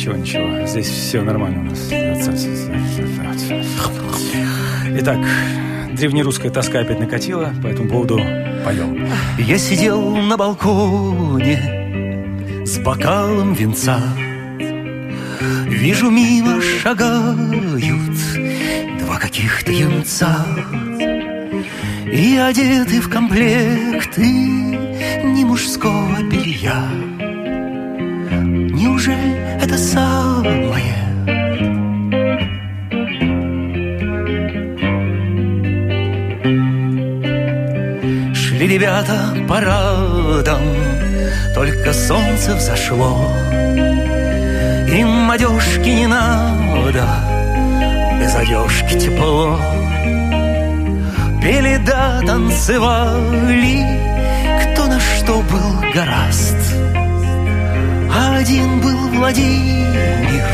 Ничего. Здесь все нормально у нас. Итак, древнерусская тоска опять накатила. По этому поводу поем. Я сидел на балконе с бокалом винца. Вижу, мимо шагают два каких-то юнца, и одеты в комплекты не мужского белья. Неужели это самое? Шли ребята парадом, только солнце взошло. Им одежки не надо, без одежки тепло. Пели да танцевали, кто на что был горазд. А один был Владимир,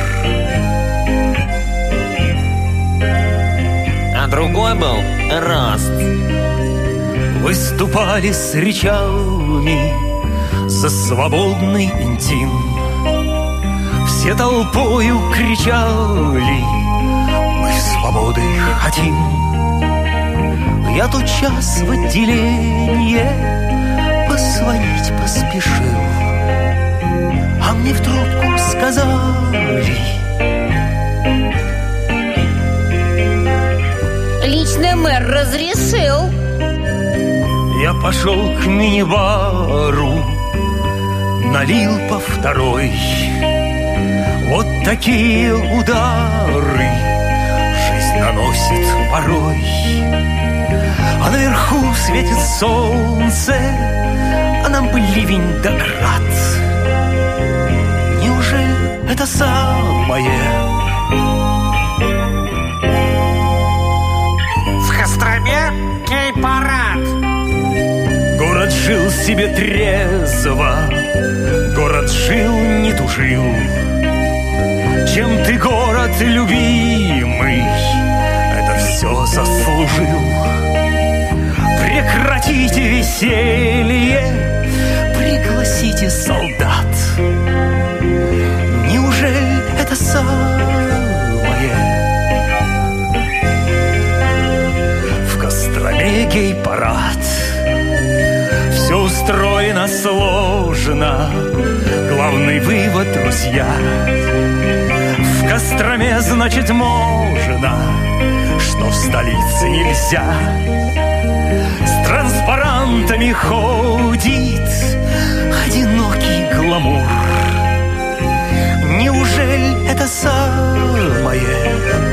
а другой был Эраст. Выступали с речами за свободный интим. Все толпою кричали: мы свободы хотим. Я тотчас в отделение позвонить поспешил, а мне в трубку сказали: лично мэр разрешил. Я пошел к мини-бару, налил по второй. Вот такие удары жизнь наносит порой. А наверху светит солнце, а нам бы ливень да град. Неужели это самое? В Костроме гей-парад. Город жил себе трезво, город жил, не тужил. Чем ты, город любимый, это все заслужил. Прекратите веселье, пригласите солдат. Неужели это самое? В Костроме гей-парад. Все устроено сложно. Главный вывод, друзья: в Костроме, значит, можно, что в столице нельзя. С транспарантами ходит одинокий гламур. Неужели это самое?